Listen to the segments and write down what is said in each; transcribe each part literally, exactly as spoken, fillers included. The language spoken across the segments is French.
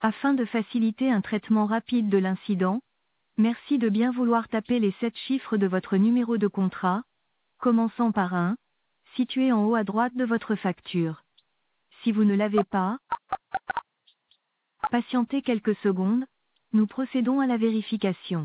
Afin de faciliter un traitement rapide de l'incident, merci de bien vouloir taper les sept chiffres de votre numéro de contrat, commençant par un, situé en haut à droite de votre facture. Si vous ne l'avez pas, patientez quelques secondes, nous procédons à la vérification.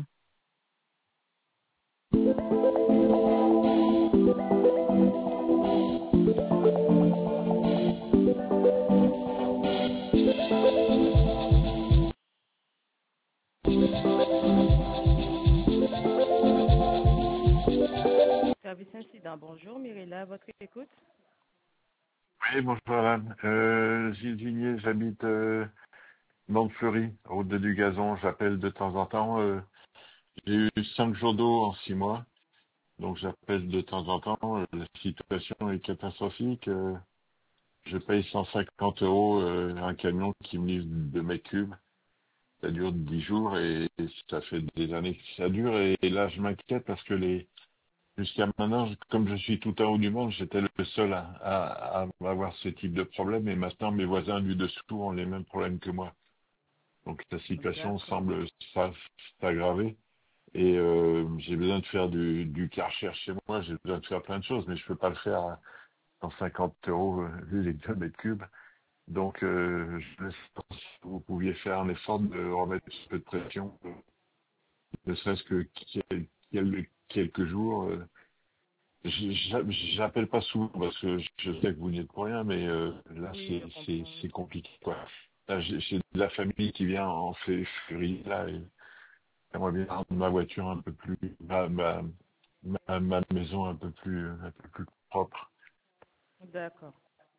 Service incident, bonjour, Mirella, votre écoute. Oui, bonjour madame. Euh, Gilles Gigné, j'habite euh, Mantes-Fleury, route de Dugazon. J'appelle de temps en temps. Euh, j'ai eu cinq jours d'eau en six mois, donc j'appelle de temps en temps. Euh, la situation est catastrophique. Euh, je paye cent cinquante euros euh, un camion qui me livre deux mètres cubes. Ça dure dix jours et, et ça fait des années que ça dure. Et, et là, je m'inquiète parce que les jusqu'à maintenant, je- comme je suis tout en haut du monde, j'étais le seul à, à, à avoir ce type de problème. Et maintenant, mes voisins du dessous ont les mêmes problèmes que moi. Donc la situation D'accord, semble s'a- s'aggraver. Et euh, j'ai besoin de faire du, du karcher chez moi, j'ai besoin de faire plein de choses, mais je peux pas le faire à cent cinquante euros euh, vu les deux mètres cubes. Donc euh, je laisse si vous pouviez faire un effort de remettre un peu de pression, euh, ne serait-ce que quel- quel- quelques jours. euh, J- j'a- J'appelle pas souvent parce que je sais que vous n'y êtes pour rien, mais euh, là oui, c'est je c'est comprends. c'est compliqué quoi. Là j'ai j'ai de la famille qui vient en fé- février là et j'aimerais bien rendre ma voiture un peu plus ma ma ma, ma maison un peu plus un peu plus propre. D'accord.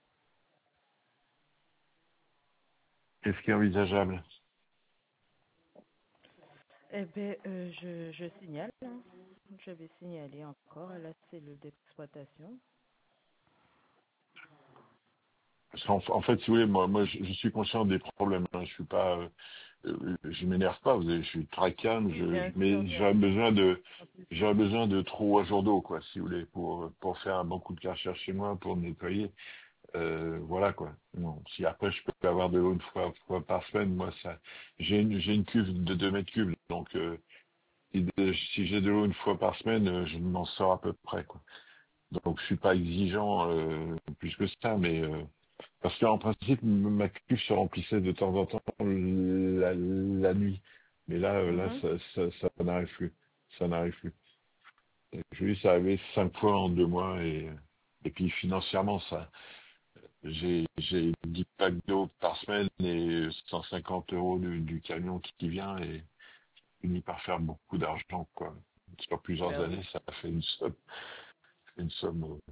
Qu'est-ce qui est envisageable? Eh bien, euh, je, je signale, hein. Je vais signaler encore à la cellule d'exploitation. Parce qu'en en fait, si vous voulez, moi, moi, je, je suis conscient des problèmes. Hein. Je suis pas, euh, euh, je m'énerve pas. Vous savez, je suis très calme. Oui, Je, bien sûr, mais bien j'aurais sûr. besoin de, En plus, j'aurais besoin de trois jours d'eau, quoi, si vous voulez, pour pour faire un bon coup de karcher chez moi, pour nettoyer. Euh, voilà quoi. Non. Si après je peux avoir de l'eau une fois, fois par semaine, moi ça, j'ai une, j'ai une cuve de deux mètres cubes, donc euh, si, de- si j'ai de l'eau une fois par semaine, euh, je m'en sors à peu près quoi. Donc je suis pas exigeant euh, plus que ça, mais euh, parce qu'en principe, m- ma cuve se remplissait de temps en temps la, la nuit. Mais là, euh, là, mhm. ça, ça, ça n'arrive plus. Ça n'arrive plus. Et je vous dis, ça arrivé cinq fois en deux mois et, et puis financièrement, ça, j'ai, j'ai dix packs d'eau par semaine et cent cinquante euros du, du camion qui, qui vient et finit par faire beaucoup d'argent, quoi. Sur plusieurs Ben oui, années, ça fait une somme, une somme, euh,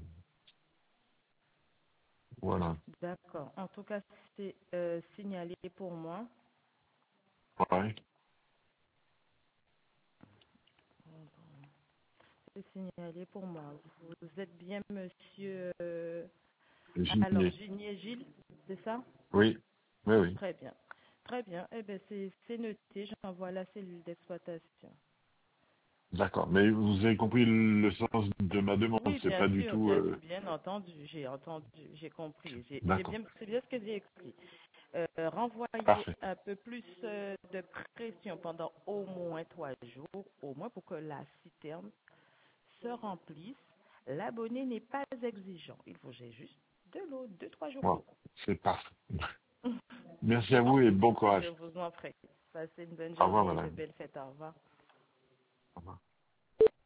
voilà. d'accord. En tout cas, c'est euh, signalé pour moi. Ouais. C'est signalé pour moi. Vous êtes bien monsieur... euh, alors, Gigné. Gigné Gilles, c'est ça? Oui. Oui, oui. Très bien. Très bien. Eh bien, c'est c'est noté. J'envoie à la cellule d'exploitation. D'accord. Mais vous avez compris le sens de ma demande. Oui, C'est bien pas du sûr, tout. bien, euh, bien entendu, j'ai entendu, j'ai compris, j'ai j'ai D'accord. bien, c'est bien ce que j'ai écrit. Euh, renvoyer Parfait. un peu plus euh, de pression pendant au moins trois jours, au moins pour que la citerne se remplisse. L'abonné n'est pas exigeant, il faut j'ai juste de l'eau, deux, trois jours Bon, d'eau. c'est parfait. Merci C'est à bon? vous et bon Je courage. vous en prie. Passez une bonne Au revoir, journée et de madame. belles fêtes. Au revoir. Au revoir.